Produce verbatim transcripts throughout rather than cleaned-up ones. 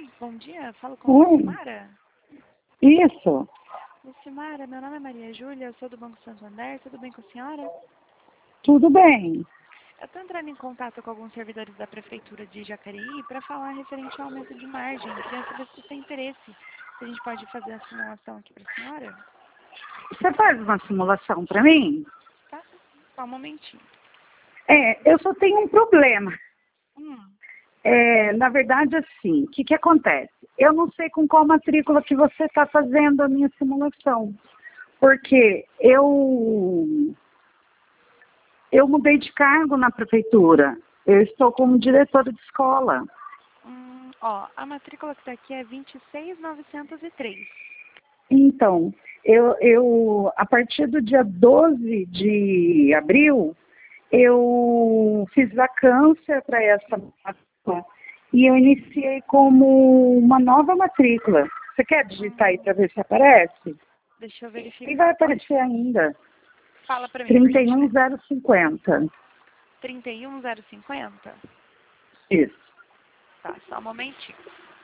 Bom dia, falo com a Oi, Lucimara. isso. Lucimara, meu nome é Maria Júlia, eu sou do Banco Santander, tudo bem com a senhora? Tudo bem. Eu estou entrando em contato com alguns servidores da Prefeitura de Jacareí para falar referente ao aumento de margem. Queria saber se você tem interesse, se a gente pode fazer a simulação aqui para a senhora. Você faz uma simulação para mim? Tá? Só um momentinho. É, eu só tenho um problema. Hum, É, na verdade, assim, o que, que acontece? Eu não sei com qual matrícula que você está fazendo a minha simulação. Porque eu, eu mudei de cargo na prefeitura. Eu estou como diretora de escola. hum, ó, a matrícula que está aqui é vinte e seis mil novecentos e três. Então, eu, eu, a partir do dia doze de abril, eu fiz vacância para essa matrícula e eu iniciei como uma nova matrícula. Você quer digitar aí para ver se aparece? Deixa eu E verificar. vai aparecer ainda. Fala para mim, por trinta e um gentileza. mil e cinquenta. trinta e um mil e cinquenta? Isso. Tá, só um momentinho.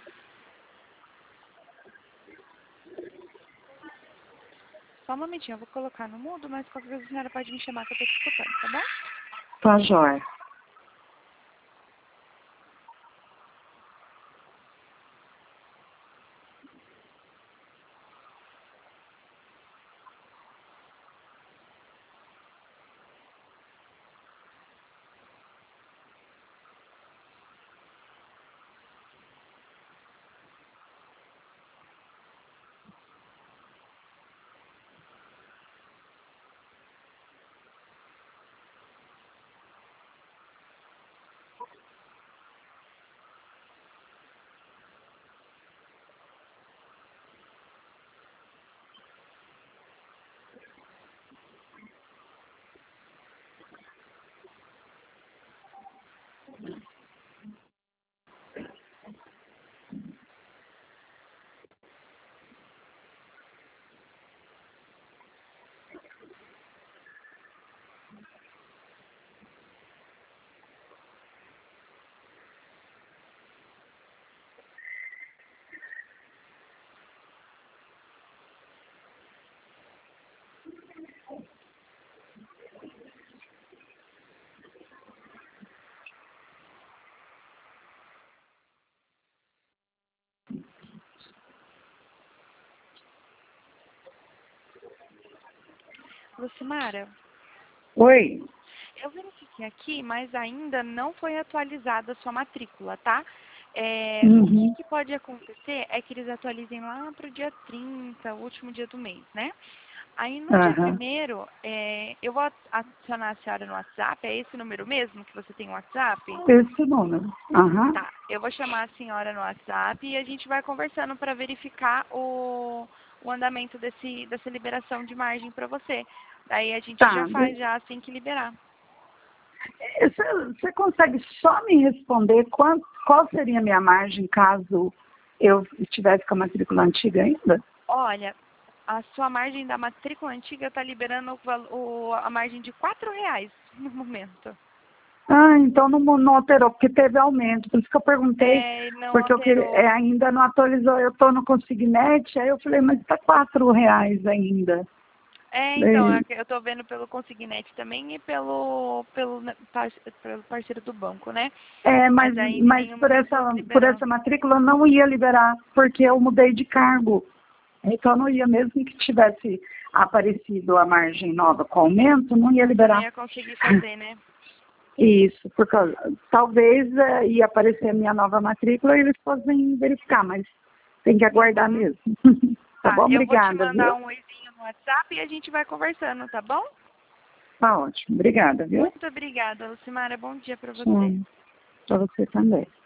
Só um momentinho, eu vou colocar no mudo, mas qualquer coisa a senhora pode me chamar que eu tô te escutando, tá bom? Tá, jóia. Lucimara, Oi. eu verifiquei aqui, mas ainda não foi atualizada a sua matrícula, tá? É, o que, Uhum. que pode acontecer é que eles atualizem lá para o dia trinta, o último dia do mês, né? Aí no dia Aham. primeiro, é, eu vou adicionar a senhora no WhatsApp, é esse número mesmo que você tem no WhatsApp? Esse número. Aham. Tá, eu vou chamar a senhora no WhatsApp e a gente vai conversando para verificar o, o andamento desse, dessa liberação de margem para você. Daí a gente já Tá. faz já assim que liberar. Você, você consegue só me responder qual, qual seria a minha margem caso eu estivesse com a matrícula antiga ainda? Olha, a sua margem da matrícula antiga está liberando o, val- o, a margem de quatro reais no momento. Ah, então não, não alterou, porque teve aumento. Por isso que eu perguntei, É, não porque eu queria, é, alterou. ainda não atualizou. Eu estou no Consignet, aí eu falei, mas está quatro reais ainda. É, então, É, é que eu estou vendo pelo Consignet também e pelo, pelo, né, par- pelo parceiro do banco, né? é, mas, Mas ainda em mas nenhum por, momento essa, por liberou. essa matrícula eu não ia liberar, porque eu mudei de cargo. Então não ia, mesmo que tivesse aparecido a margem nova com aumento, não ia Você não liberar. ia conseguir fazer, né? Isso, porque talvez é, ia aparecer a minha nova matrícula e eles fossem verificar, mas tem que aguardar Uhum. mesmo. Tá Tá, bom? eu vou te Obrigada, mandar viu? um oizinho no WhatsApp e a gente vai conversando, tá bom? Tá ótimo. Obrigada, viu? Muito obrigada, Lucimara. Bom dia para você. Hum, Pra você também.